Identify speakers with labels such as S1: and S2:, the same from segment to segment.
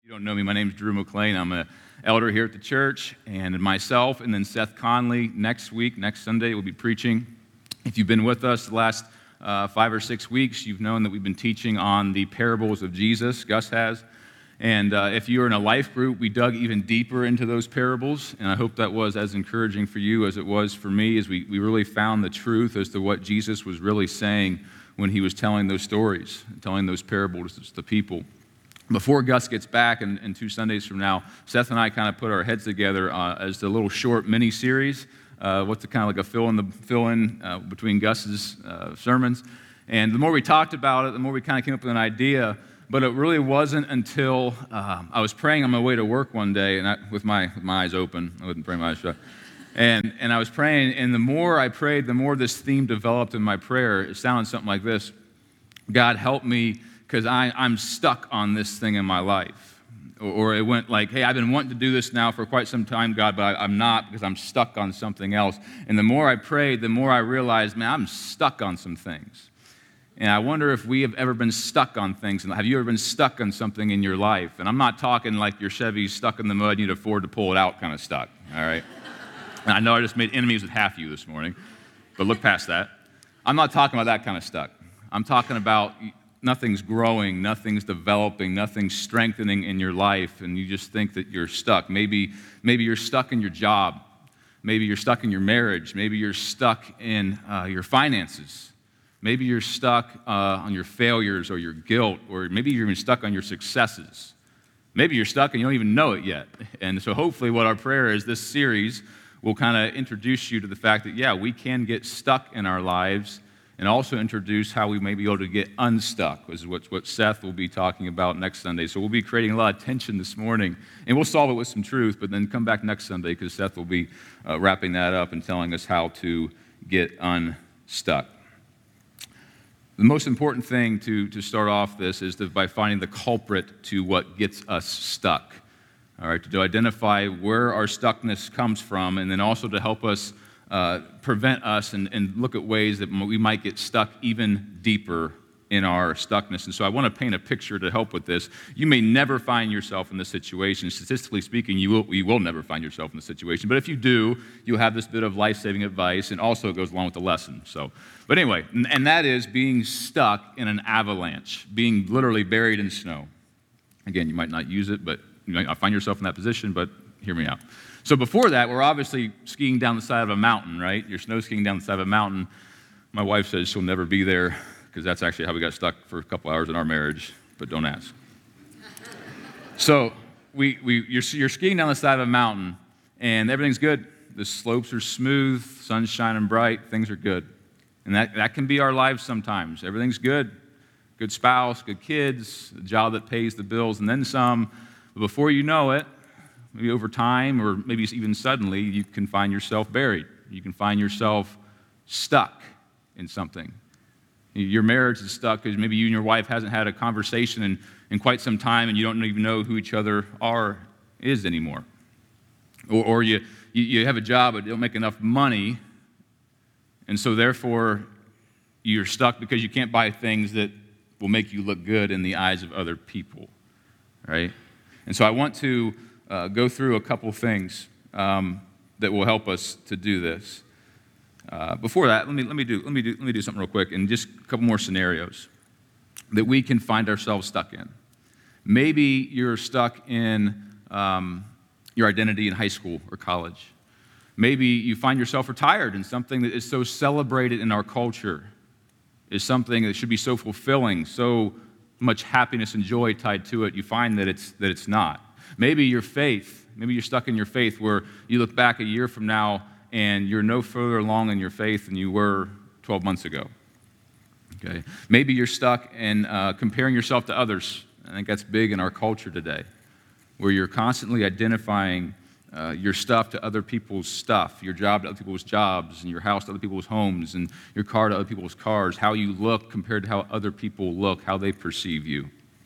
S1: You don't know me, my name is Drew McLean. I'm an elder here at the church, and myself and then Seth Conley next Sunday, will be preaching. If you've been with us the last 5 or 6 weeks, you've known that we've been teaching on the parables of Jesus. Gus has. And if you're in a life group, we dug even deeper into those parables, and I hope that was as encouraging for you as it was for me, as we really found the truth as to what Jesus was really saying when he was telling those stories, telling those parables to the people. Before Gus gets back in 2 Sundays from now, Seth and I kind of put our heads together as the little short mini-series, what's kind of like a fill-in between Gus's sermons. And the more we talked about it, the more we kind of came up with an idea. But it really wasn't until I was praying on my way to work one day, and with my eyes open. I wasn't praying my eyes shut. And I was praying, and the more I prayed, the more this theme developed in my prayer. It sounded something like this: God, help me, because I'm stuck on this thing in my life. Or it went like, hey, I've been wanting to do this now for quite some time, God, but I'm not, because I'm stuck on something else. And the more I prayed, the more I realized, man, I'm stuck on some things. And I wonder if we have ever been stuck on things. Have you ever been stuck on something in your life? And I'm not talking like your Chevy's stuck in the mud, you need to afford to pull it out kind of stuck, all right? And I know I just made enemies with half of you this morning, but look past that. I'm not talking about that kind of stuck. I'm talking about nothing's growing, nothing's developing, nothing's strengthening in your life, and you just think that you're stuck. Maybe you're stuck in your job. Maybe you're stuck in your marriage. Maybe you're stuck in your finances. Maybe you're stuck on your failures or your guilt, or maybe you're even stuck on your successes. Maybe you're stuck and you don't even know it yet. And so hopefully what our prayer is, this series will kind of introduce you to the fact that, yeah, we can get stuck in our lives, and also introduce how we may be able to get unstuck, which is what Seth will be talking about next Sunday. So we'll be creating a lot of tension this morning, and we'll solve it with some truth, but then come back next Sunday, because Seth will be wrapping that up and telling us how to get unstuck. The most important thing to start off this is by finding the culprit to what gets us stuck. All right, to identify where our stuckness comes from, and then also to help us prevent us and look at ways that we might get stuck even deeper in our stuckness. And so I want to paint a picture to help with this. You may never find yourself in this situation. Statistically speaking, you will never find yourself in this situation. But if you do, you'll have this bit of life-saving advice, and also it goes along with the lesson. But anyway, and that is being stuck in an avalanche, being literally buried in snow. Again, you might not use it, but you might not find yourself in that position, but hear me out. So before that, we're obviously skiing down the side of a mountain, right? You're snow skiing down the side of a mountain. My wife says she'll never be there, because that's actually how we got stuck for a couple hours in our marriage, but don't ask. So you're skiing down the side of a mountain, and everything's good. The slopes are smooth, sun's shining bright, things are good. And that can be our lives sometimes. Everything's good. Good spouse, good kids, a job that pays the bills, and then some. But before you know it, maybe over time, or maybe even suddenly, you can find yourself buried. You can find yourself stuck in something. Your marriage is stuck because maybe you and your wife hasn't had a conversation in quite some time, and you don't even know who each other is anymore. Or you have a job but don't make enough money, and so therefore you're stuck because you can't buy things that will make you look good in the eyes of other people, right? And so I want to go through a couple things that will help us to do this. Before that, let me do something real quick, and just a couple more scenarios that we can find ourselves stuck in. Maybe you're stuck in your identity in high school or college. Maybe you find yourself retired in something that is so celebrated in our culture, is something that should be so fulfilling, so much happiness and joy tied to it. You find that it's not. Maybe your faith. Maybe you're stuck in your faith, where you look back a year from now and you're no further along in your faith than you were 12 months ago. Okay. Maybe you're stuck in comparing yourself to others. I think that's big in our culture today, where you're constantly identifying your stuff to other people's stuff, your job to other people's jobs, and your house to other people's homes, and your car to other people's cars, how you look compared to how other people look, how they perceive you.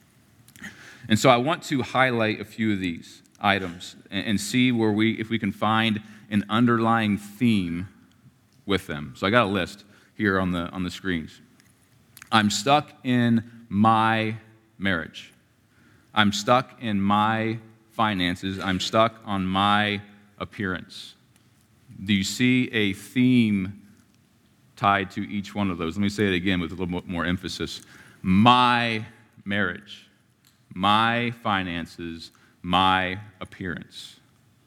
S1: And so I want to highlight a few of these items and see if we can find an underlying theme with them. So I got a list here on the screens. I'm stuck in my marriage. I'm stuck in my finances. I'm stuck on my appearance. Do you see a theme tied to each one of those? Let me say it again with a little more emphasis. My marriage, my finances, my appearance.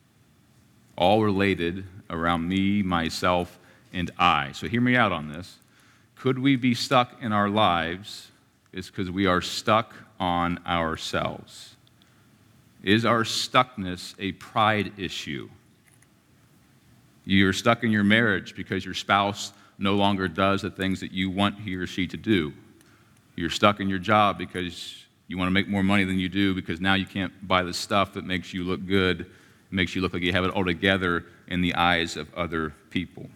S1: All related around me, myself, and I. So hear me out on this. Could we be stuck in our lives? It's because we are stuck on ourselves. Is our stuckness a pride issue? You're stuck in your marriage because your spouse no longer does the things that you want he or she to do. You're stuck in your job because you want to make more money than you do because now you can't buy the stuff that makes you look good, makes you look like you have it all together in the eyes of other people.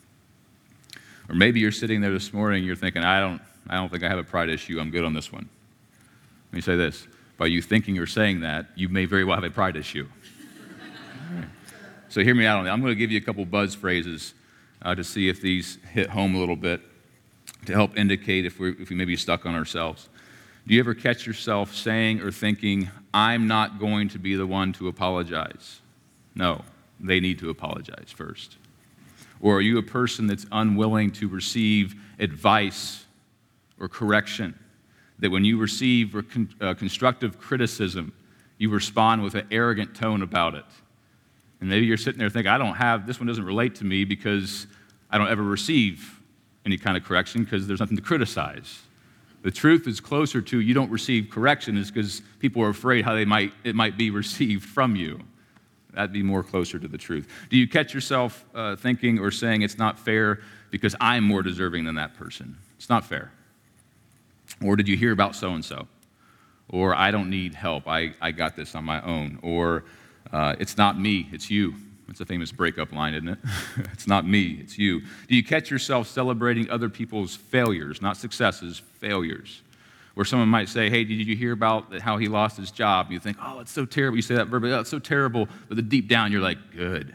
S1: Or maybe you're sitting there this morning and you're thinking, I don't think I have a pride issue. I'm good on this one. Let me say this. By you thinking or saying that, you may very well have a pride issue. All right. So hear me out on that. I'm going to give you a couple buzz phrases to see if these hit home a little bit to help indicate if we may be stuck on ourselves. Do you ever catch yourself saying or thinking, I'm not going to be the one to apologize? No, they need to apologize first. Or are you a person that's unwilling to receive advice or correction? That when you receive constructive criticism, you respond with an arrogant tone about it. And maybe you're sitting there thinking, this one doesn't relate to me because I don't ever receive any kind of correction because there's nothing to criticize. The truth is closer to you don't receive correction is because people are afraid how it might be received from you. That'd be more closer to the truth. Do you catch yourself thinking or saying it's not fair because I'm more deserving than that person? It's not fair. Or did you hear about so-and-so? Or I don't need help. I got this on my own. Or it's not me, it's you. It's a famous breakup line, isn't it? It's not me, it's you. Do you catch yourself celebrating other people's failures, not successes, failures? Where someone might say, hey, did you hear about how he lost his job? You think, oh, it's so terrible. You say that verbally, oh, it's so terrible. But deep down, you're like, good.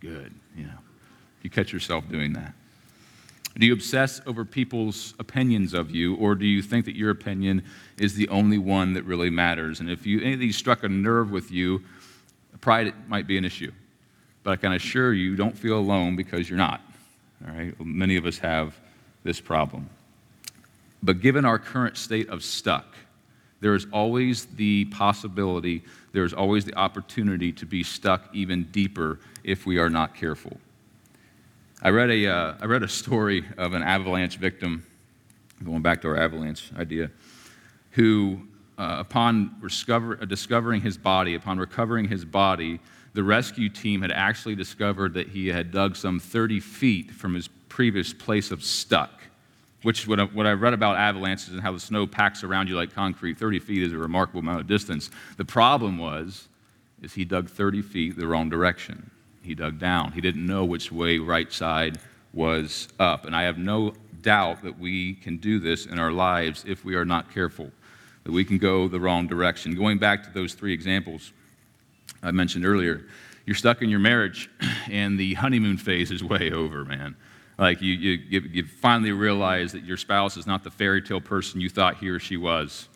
S1: You catch yourself doing that. Do you obsess over people's opinions of you, or do you think that your opinion is the only one that really matters? And if any of these struck a nerve with you, pride might be an issue. But I can assure you, don't feel alone because you're not. All right? Many of us have this problem. But given our current state of stuck, there is always the possibility, there is always the opportunity to be stuck even deeper if we are not careful. I read a story of an avalanche victim, going back to our avalanche idea, who upon discovering his body, upon recovering his body, the rescue team had actually discovered that he had dug some 30 feet from his previous place of stuck. Which, what I read about avalanches and how the snow packs around you like concrete, 30 feet is a remarkable amount of distance. The problem is he dug 30 feet the wrong direction. He dug down. He didn't know which way right side was up. And I have no doubt that we can do this in our lives if we are not careful, that we can go the wrong direction. Going back to those three examples I mentioned earlier, you're stuck in your marriage and the honeymoon phase is way over, man. Like you finally realize that your spouse is not the fairy tale person you thought he or she was.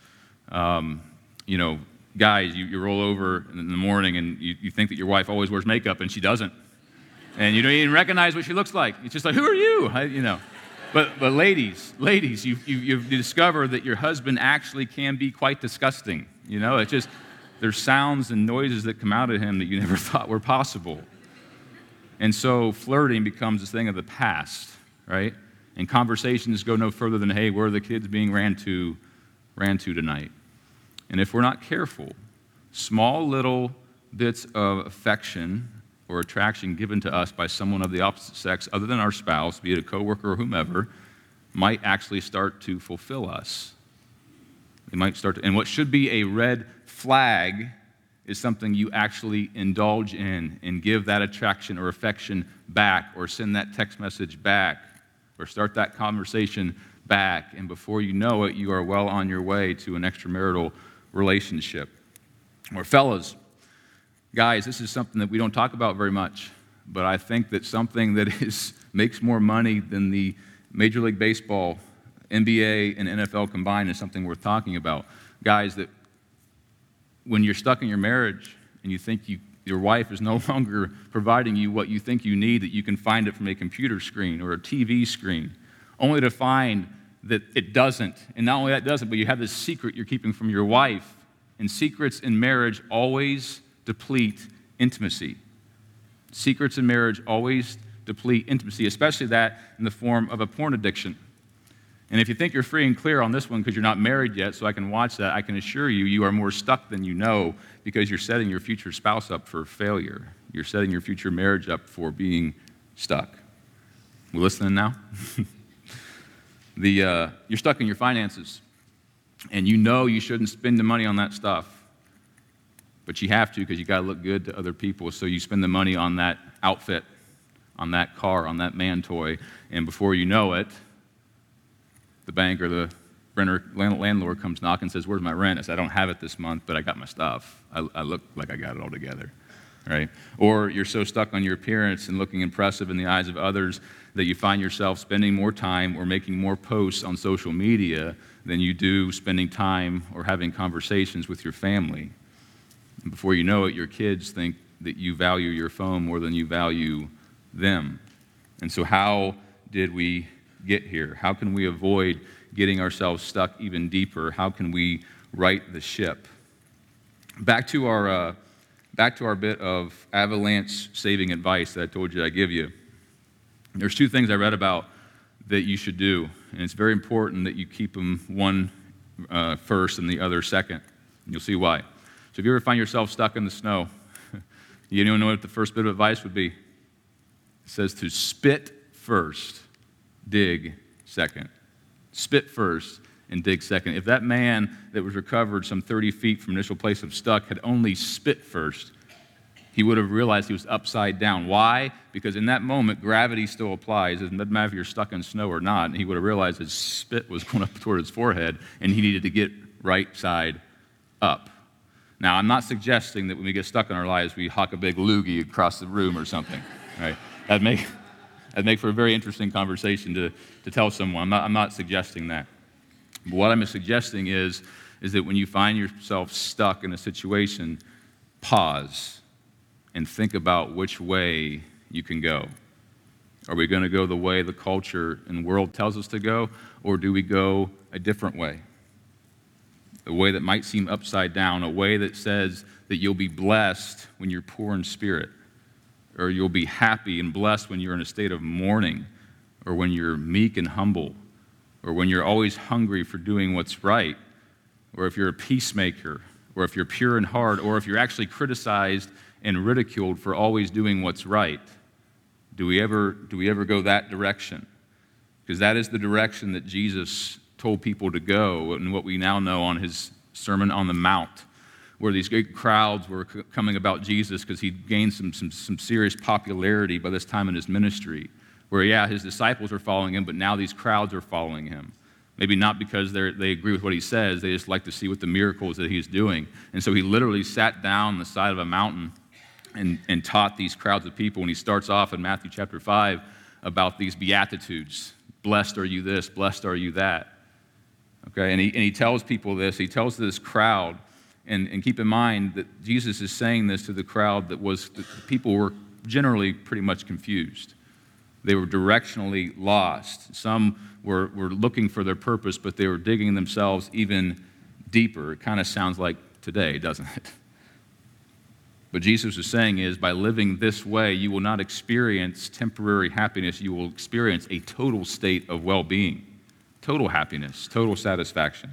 S1: Guys, you roll over in the morning and you think that your wife always wears makeup and she doesn't. And you don't even recognize what she looks like. It's just like, who are you? But ladies, you discover that your husband actually can be quite disgusting. It's just, there's sounds and noises that come out of him that you never thought were possible. And so flirting becomes this thing of the past, right? And conversations go no further than, hey, where are the kids being ran to tonight? And if we're not careful, small little bits of affection or attraction given to us by someone of the opposite sex other than our spouse, be it a coworker or whomever, might actually start to fulfill us. It might start to, and what should be a red flag is something you actually indulge in and give that attraction or affection back or send that text message back or start that conversation back. And before you know it, you are well on your way to an extramarital relationship. Or fellas, guys, this is something that we don't talk about very much, but I think that something that makes more money than the Major League Baseball, NBA, and NFL combined is something worth talking about. Guys, that when you're stuck in your marriage and you think your wife is no longer providing you what you think you need, that you can find it from a computer screen or a TV screen, only to find that it doesn't. And not only that doesn't, but you have this secret you're keeping from your wife. And secrets in marriage always deplete intimacy. Secrets in marriage always deplete intimacy, especially that in the form of a porn addiction. And if you think you're free and clear on this one because you're not married yet, so I can watch that, I can assure you, you are more stuck than you know, because you're setting your future spouse up for failure. You're setting your future marriage up for being stuck. We listening now? You're stuck in your finances, and you know you shouldn't spend the money on that stuff, but you have to because you got to look good to other people, so you spend the money on that outfit, on that car, on that man toy, and before you know it, the bank or the renter landlord comes knocking and says, "Where's my rent?" I said, "I don't have it this month, but I got my stuff. I look like I got it all together." Right? Or you're so stuck on your appearance and looking impressive in the eyes of others that you find yourself spending more time or making more posts on social media than you do spending time or having conversations with your family. And before you know it, your kids think that you value your phone more than you value them. And so how did we get here? How can we avoid getting ourselves stuck even deeper? How can we right the ship? Back to our bit of avalanche saving advice that I told you I'd give you. There's two things I read about that you should do, and it's very important that you keep them one first and the other second. And you'll see why. So if you ever find yourself stuck in the snow, you don't know what the first bit of advice would be. It says to spit first, dig second. Spit first and dig second. If that man that was recovered some 30 feet from initial place of stuck had only spit first, he would have realized he was upside down. Why? Because in that moment, gravity still applies. It doesn't matter if you're stuck in snow or not. And he would have realized his spit was going up toward his forehead, and he needed to get right side up. Now, I'm not suggesting that when we get stuck in our lives, we hawk a big loogie across the room or something. Right? That'd make for a very interesting conversation to tell someone. I'm not suggesting that. But what I'm suggesting is that when you find yourself stuck in a situation, pause and think about which way you can go. Are we going to go the way the culture and world tells us to go, or do we go a different way? A way that might seem upside down, a way that says that you'll be blessed when you're poor in spirit, or you'll be happy and blessed when you're in a state of mourning, or when you're meek and humble, or when you're always hungry for doing what's right, or if you're a peacemaker, or if you're pure in heart, or if you're actually criticized and ridiculed for always doing what's right. Do we ever go that direction? Because that is the direction that Jesus told people to go, and what we now know on his Sermon on the Mount, where these great crowds were coming about Jesus because he'd gained some serious popularity by this time in his ministry, where, his disciples are following him, but now these crowds are following him. Maybe not because they agree with what he says, they just like to see what the miracles that he's doing. And so he literally sat down on the side of a mountain and taught these crowds of people. And he starts off in Matthew chapter 5 about these Beatitudes. Blessed are you this, blessed are you that. Okay, and he tells people this, he tells this crowd, and keep in mind that Jesus is saying this to the crowd the people were generally pretty much confused. They were directionally lost. Some were looking for their purpose, but they were digging themselves even deeper. It kind of sounds like today, doesn't it? What Jesus is saying is, by living this way, you will not experience temporary happiness. You will experience a total state of well-being, total happiness, total satisfaction.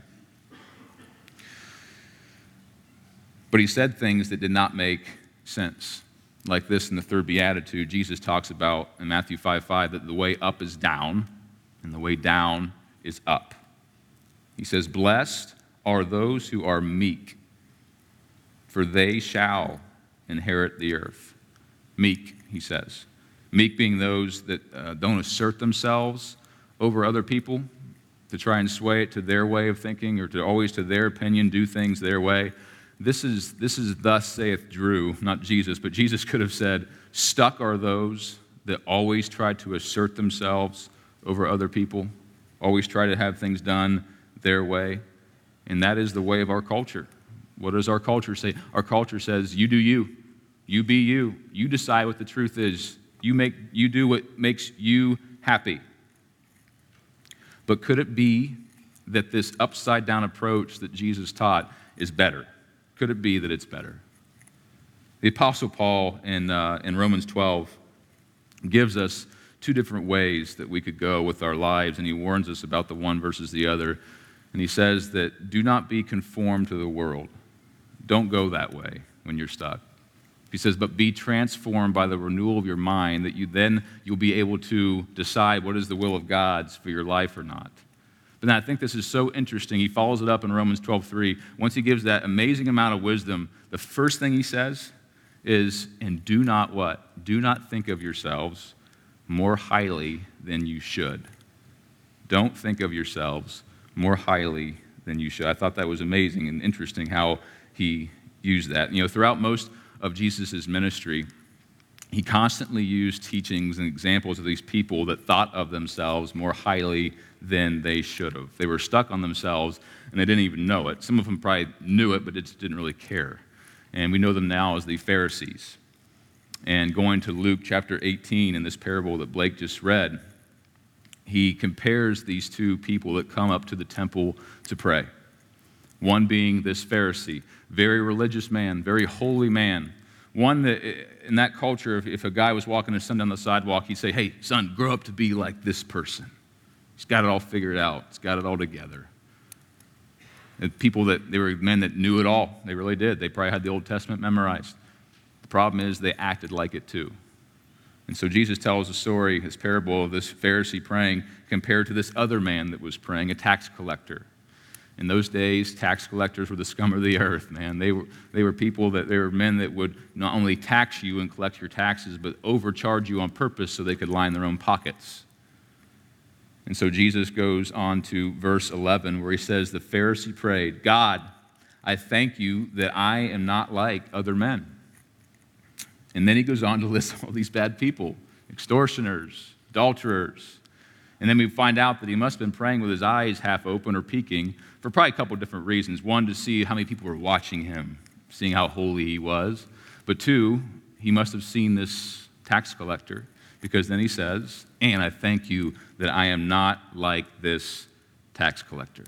S1: But he said things that did not make sense. Like this in the third beatitude, Jesus talks about in Matthew 5:5 that the way up is down and the way down is up. He says, "Blessed are those who are meek, for they shall inherit the earth." Meek, he says. Meek being those that don't assert themselves over other people to try and sway it to their way of thinking or to always to their opinion do things their way. This is thus saith Drew, not Jesus, but Jesus could have said, stuck are those that always try to assert themselves over other people, always try to have things done their way. And that is the way of our culture. What does our culture say? Our culture says, you do you. You be you. You decide what the truth is. You do what makes you happy. But could it be that this upside-down approach that Jesus taught is better? Could it be that it's better? The Apostle Paul in Romans 12 gives us two different ways that we could go with our lives, and he warns us about the one versus the other. And he says that do not be conformed to the world. Don't go that way when you're stuck. He says, but be transformed by the renewal of your mind, that you'll be able to decide what is the will of God's for your life or not. But then I think this is so interesting. He follows it up in Romans 12:3. Once he gives that amazing amount of wisdom, the first thing he says is, and do not what? Do not think of yourselves more highly than you should. Don't think of yourselves more highly than you should. I thought that was amazing and interesting how he used that. Throughout most of Jesus' ministry, he constantly used teachings and examples of these people that thought of themselves more highly than they should have. They were stuck on themselves, and they didn't even know it. Some of them probably knew it, but just didn't really care. And we know them now as the Pharisees. And going to Luke chapter 18 in this parable that Blake just read, he compares these two people that come up to the temple to pray. One being this Pharisee, very religious man, very holy man. One that, in that culture, if a guy was walking his son down the sidewalk, he'd say, hey, son, grow up to be like this person. He's got it all figured out. He's got it all together. And they were men that knew it all. They really did. They probably had the Old Testament memorized. The problem is they acted like it too. And so Jesus tells a story, this parable of this Pharisee praying compared to this other man that was praying, a tax collector. In those days, tax collectors were the scum of the earth, man. They were men that would not only tax you and collect your taxes, but overcharge you on purpose so they could line their own pockets. And so Jesus goes on to verse 11 where he says, the Pharisee prayed, God, I thank you that I am not like other men. And then he goes on to list all these bad people, extortioners, adulterers. And then we find out that he must have been praying with his eyes half open or peeking for probably a couple of different reasons. One, to see how many people were watching him, seeing how holy he was. But two, he must have seen this tax collector, because then he says, and I thank you that I am not like this tax collector.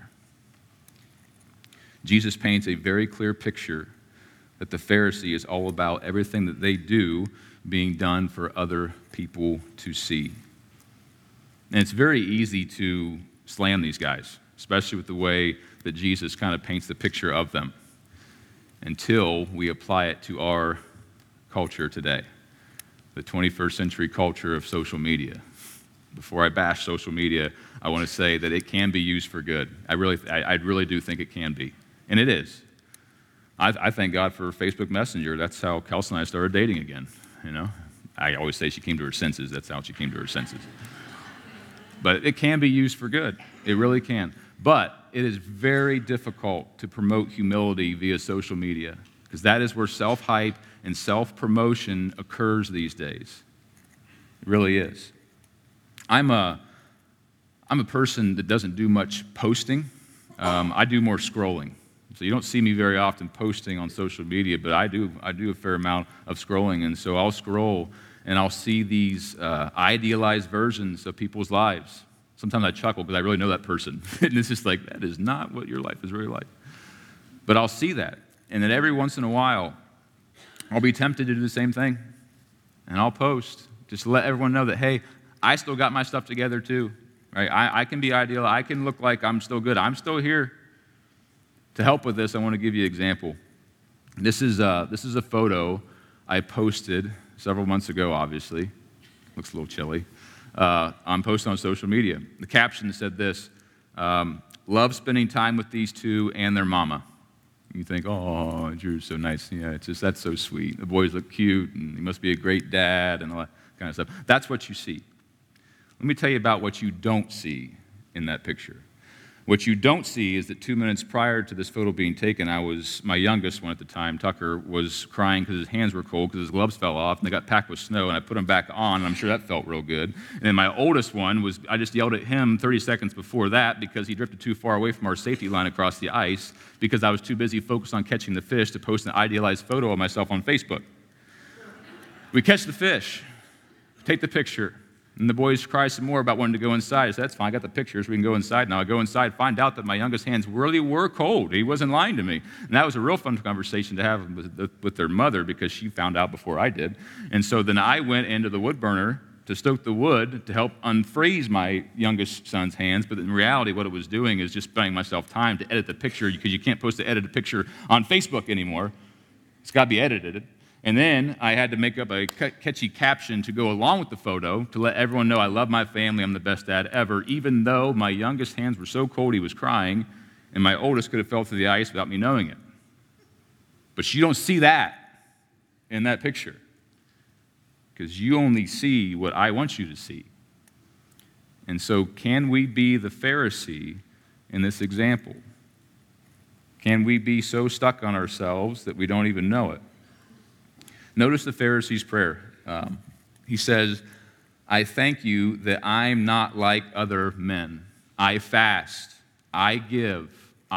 S1: Jesus paints a very clear picture that the Pharisee is all about everything that they do being done for other people to see. And it's very easy to slam these guys, especially with the way that Jesus kind of paints the picture of them, until we apply it to our culture today, the 21st century culture of social media. Before I bash social media, I want to say that it can be used for good. I really do think it can be, and it is. I thank God for Facebook Messenger. That's how Kelsey and I started dating again. I always say she came to her senses. That's how she came to her senses. But it can be used for good. It really can. But it is very difficult to promote humility via social media, because that is where self-hype and self-promotion occurs these days. It really is. I'm a person that doesn't do much posting. I do more scrolling. So you don't see me very often posting on social media, but I do a fair amount of scrolling. And so I'll scroll and I'll see these idealized versions of people's lives. Sometimes I chuckle because I really know that person. And it's just like, that is not what your life is really like. But I'll see that. And then every once in a while, I'll be tempted to do the same thing. And I'll post just to let everyone know that, hey, I still got my stuff together too. Right? I can be ideal. I can look like I'm still good. I'm still here. To help with this, I want to give you an example. This is a photo I posted several months ago, obviously. Looks a little chilly. I'm posting on social media. The caption said this, love spending time with these two and their mama. You think, oh, Drew's so nice. Yeah, that's so sweet. The boys look cute, and he must be a great dad, and all that kind of stuff. That's what you see. Let me tell you about what you don't see in that picture. What you don't see is that 2 minutes prior to this photo being taken, my youngest one at the time, Tucker, was crying because his hands were cold because his gloves fell off and they got packed with snow, and I put them back on, and I'm sure that felt real good. And then my oldest one I just yelled at him 30 seconds before that because he drifted too far away from our safety line across the ice because I was too busy focused on catching the fish to post an idealized photo of myself on Facebook. We catch the fish, take the picture. And the boys cry some more about wanting to go inside. I said, that's fine, I got the pictures, we can go inside now. I go inside, find out that my youngest hands really were cold. He wasn't lying to me. And that was a real fun conversation to have with their mother because she found out before I did. And so then I went into the wood burner to stoke the wood to help unfreeze my youngest son's hands. But in reality, what it was doing is just spending myself time to edit the picture because you can't post the edited picture on Facebook anymore. It's got to be edited. And then I had to make up a catchy caption to go along with the photo to let everyone know I love my family, I'm the best dad ever, even though my youngest hands were so cold he was crying, and my oldest could have fell through the ice without me knowing it. But you don't see that in that picture because you only see what I want you to see. And so can we be the Pharisee in this example? Can we be so stuck on ourselves that we don't even know it? Notice the Pharisee's prayer. He says, I thank you that I'm not like other men. I fast. I give.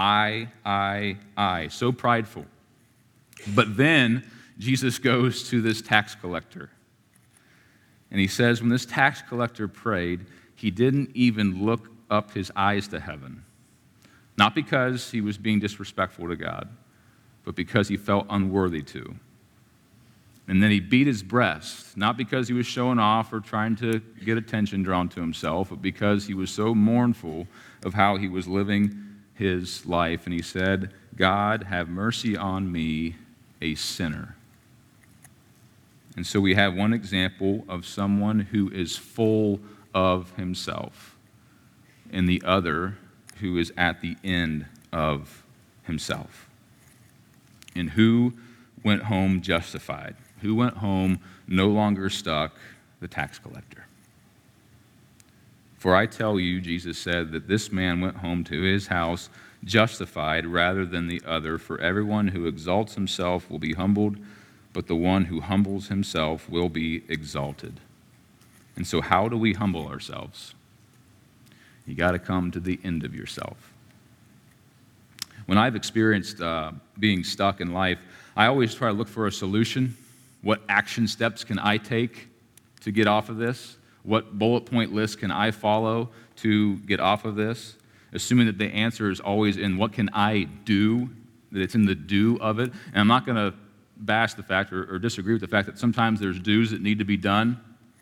S1: I. So prideful. But then Jesus goes to this tax collector. And he says, when this tax collector prayed, he didn't even look up his eyes to heaven. Not because he was being disrespectful to God, but because he felt unworthy to. And then he beat his breast, not because he was showing off or trying to get attention drawn to himself, but because he was so mournful of how he was living his life. And he said, God, have mercy on me, a sinner. And so we have one example of someone who is full of himself, and the other who is at the end of himself. And who went home justified? Who went home no longer stuck? The tax collector. For I tell you, Jesus said, that this man went home to his house justified rather than the other. For everyone who exalts himself will be humbled, but the one who humbles himself will be exalted. And so how do we humble ourselves? You got to come to the end of yourself. When I've experienced being stuck in life, I always try to look for a solution. What action steps can I take to get off of this? What bullet point list can I follow to get off of this? Assuming that the answer is always in what can I do, that it's in the do of it. And I'm not going to bash the fact or disagree with the fact that sometimes there's do's that need to be done.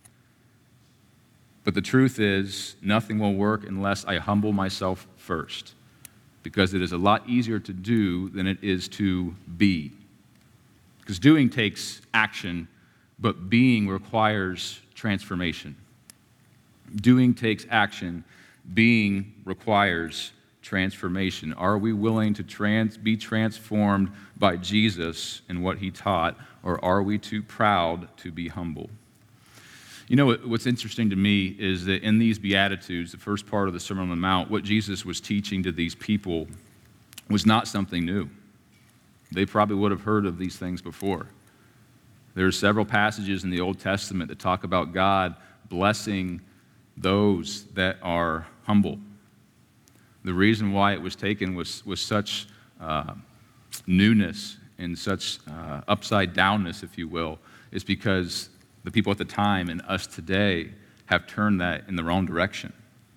S1: But the truth is, nothing will work unless I humble myself first, because it is a lot easier to do than it is to be. Because doing takes action, but being requires transformation. Doing takes action, being requires transformation. Are we willing to be transformed by Jesus and what he taught, or are we too proud to be humble? You know what's interesting to me is that in these Beatitudes, the first part of the Sermon on the Mount, what Jesus was teaching to these people was not something new. They probably would have heard of these things before. There are several passages in the Old Testament that talk about God blessing those that are humble. The reason why it was taken was such newness and such upside downness, if you will, is because the people at the time and us today have turned that in the wrong direction.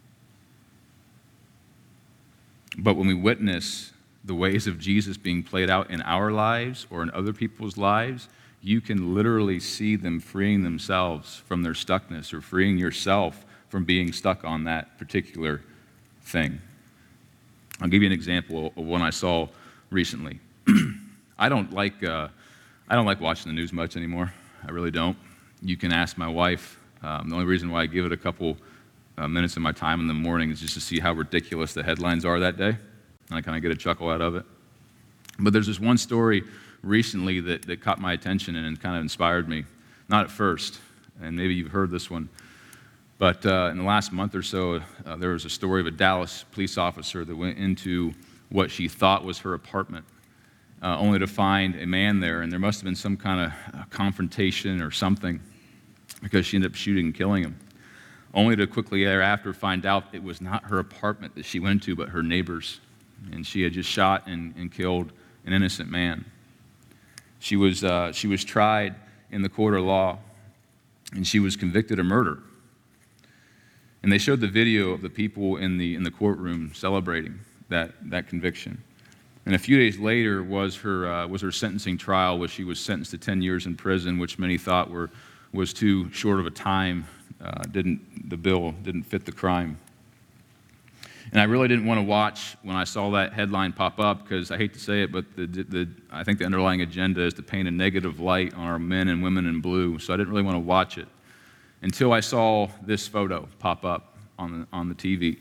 S1: But when we witness the ways of Jesus being played out in our lives or in other people's lives, you can literally see them freeing themselves from their stuckness or freeing yourself from being stuck on that particular thing. I'll give you an example of one I saw recently. I don't like watching the news much anymore. I really don't. You can ask my wife. The only reason why I give it a couple minutes of my time in the morning is just to see how ridiculous the headlines are that day. And I kind of get a chuckle out of it. But there's this one story recently that caught my attention and kind of inspired me. Not at first, and maybe you've heard this one, But in the last month or so, there was a story of a Dallas police officer that went into what she thought was her apartment, only to find a man there, and there must have been some kind of confrontation or something, because she ended up shooting and killing him, only to quickly thereafter find out it was not her apartment that she went to, but her neighbor's, and she had just shot and killed an innocent man. She was tried in the court of law, and she was convicted of murder. And they showed the video of the people in the courtroom celebrating that conviction. And a few days later was her sentencing trial, where she was sentenced to 10 years in prison, which many thought was too short of a time. The bill didn't fit the crime. And I really didn't want to watch when I saw that headline pop up, because I hate to say it, but I think the underlying agenda is to paint a negative light on our men and women in blue. So I didn't really want to watch it until I saw this photo pop up on the TV.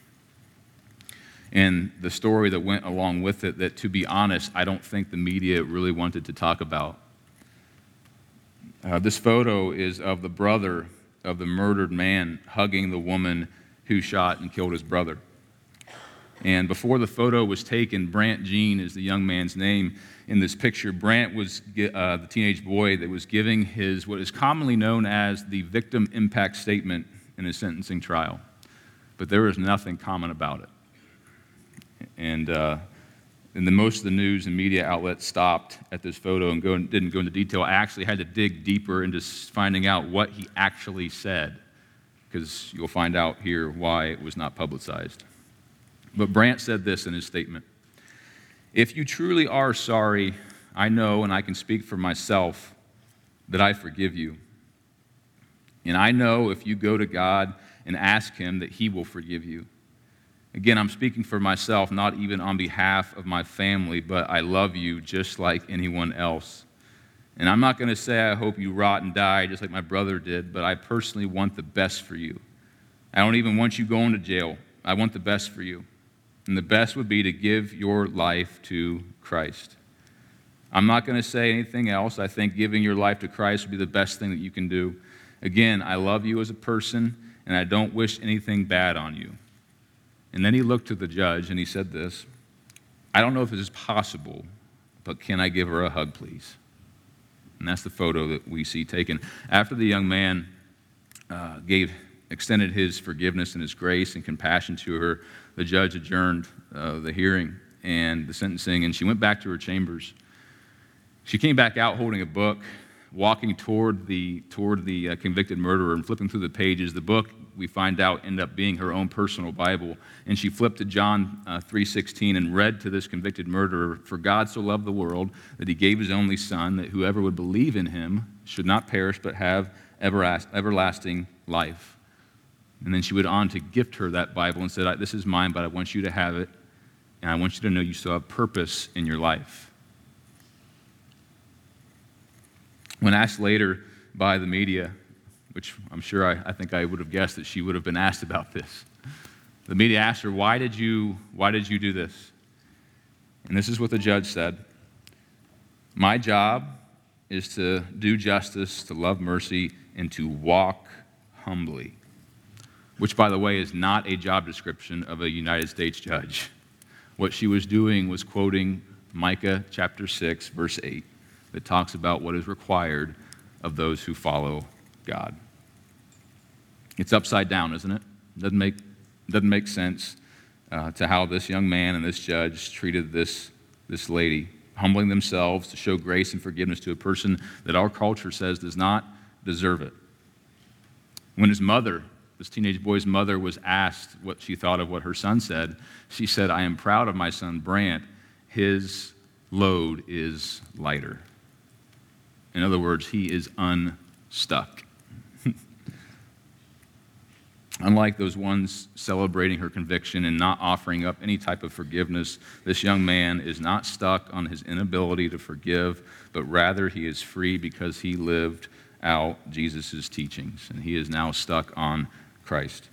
S1: And the story that went along with it, that, to be honest, I don't think the media really wanted to talk about. This photo is of the brother of the murdered man hugging the woman who shot and killed his brother. And before the photo was taken, Brant Jean is the young man's name in this picture. Brant was the teenage boy that was giving what is commonly known as the victim impact statement in his sentencing trial. But there was nothing common about it. And most of the news and media outlets stopped at this photo and didn't go into detail. I actually had to dig deeper into finding out what he actually said, because you'll find out here why it was not publicized. But Brant said this in his statement: "If you truly are sorry, I know, and I can speak for myself, that I forgive you. And I know if you go to God and ask Him, that He will forgive you. Again, I'm speaking for myself, not even on behalf of my family, but I love you just like anyone else. And I'm not going to say I hope you rot and die just like my brother did, but I personally want the best for you. I don't even want you going to jail. I want the best for you. And the best would be to give your life to Christ. I'm not going to say anything else. I think giving your life to Christ would be the best thing that you can do. Again, I love you as a person, and I don't wish anything bad on you." And then he looked to the judge and he said this: "I don't know if this is possible, but can I give her a hug, please?" And that's the photo that we see taken. After the young man extended his forgiveness and his grace and compassion to her, the judge adjourned the hearing and the sentencing, and she went back to her chambers. She came back out holding a book, walking toward the convicted murderer and flipping through the pages. The book, we find out, ended up being her own personal Bible. And she flipped to John 3:16 and read to this convicted murderer, "For God so loved the world that He gave His only Son, that whoever would believe in Him should not perish but have everlasting life." And then she went on to gift her that Bible and said, "This is mine, but I want you to have it, and I want you to know you still have purpose in your life." When asked later by the media, which I'm sure I think I would have guessed that she would have been asked about this, the media asked her, why did you do this? And this is what the judge said: "My job is to do justice, to love mercy, and to walk humbly." Which, by the way, is not a job description of a United States judge. What she was doing was quoting Micah chapter 6, verse 8, that talks about what is required of those who follow God. It's upside down, isn't it? Doesn't make sense to how this young man and this judge treated this lady, humbling themselves to show grace and forgiveness to a person that our culture says does not deserve it. When his mother, this teenage boy's mother, was asked what she thought of what her son said, she said, "I am proud of my son Brant. His load is lighter." In other words, he is unstuck. Unlike those ones celebrating her conviction and not offering up any type of forgiveness, this young man is not stuck on his inability to forgive, but rather he is free because he lived out Jesus' teachings, and he is now stuck on Christ.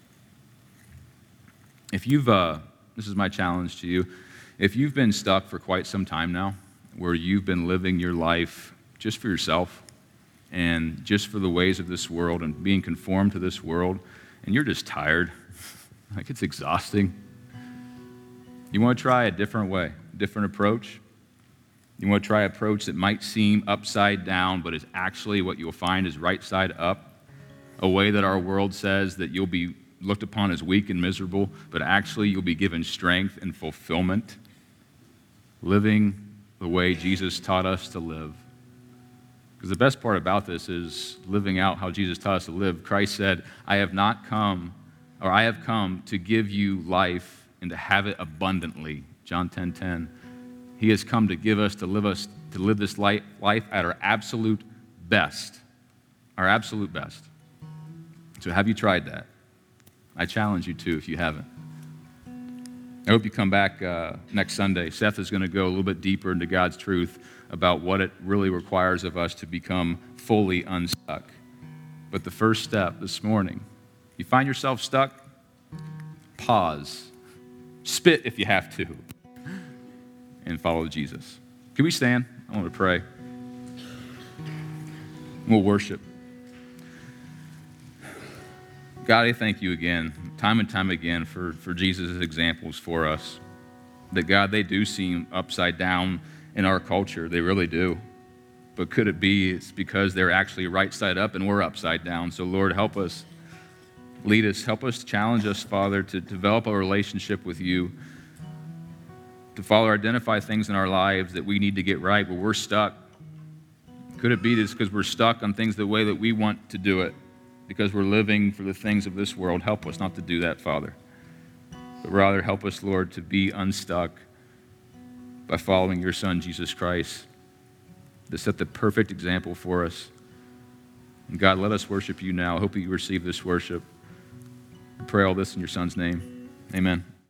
S1: If this is my challenge to you, if you've been stuck for quite some time now, where you've been living your life just for yourself and just for the ways of this world and being conformed to this world, and you're just tired. Like, it's exhausting. You want to try a different way, a different approach? You want to try an approach that might seem upside down, but is actually what you'll find is right side up, a way that our world says that you'll be looked upon as weak and miserable, but actually you'll be given strength and fulfillment, living the way Jesus taught us to live. Because the best part about this is living out how Jesus taught us to live. Christ said, I have come to give you life and to have it abundantly. John 10:10. He has come to give us, to live this life at our absolute best. Our absolute best. So have you tried that? I challenge you to if you haven't. I hope you come back next Sunday. Seth is going to go a little bit deeper into God's truth about what it really requires of us to become fully unstuck. But the first step this morning, you find yourself stuck, pause, spit if you have to, and follow Jesus. Can we stand? I want to pray. We'll worship. God, I thank you again, time and time again, for Jesus' examples for us. That, God, they do seem upside down in our culture. They really do. But could it be it's because they're actually right side up and we're upside down? So, Lord, help us. Lead us. Help us, challenge us, Father, to develop a relationship with you. To, Father, identify things in our lives that we need to get right, but we're stuck. Could it be this because we're stuck on things the way that we want to do it? Because we're living for the things of this world. Help us not to do that, Father. But rather help us, Lord, to be unstuck by following your Son, Jesus Christ, to set the perfect example for us. And God, let us worship you now. I hope that you receive this worship. I pray all this in your Son's name. Amen.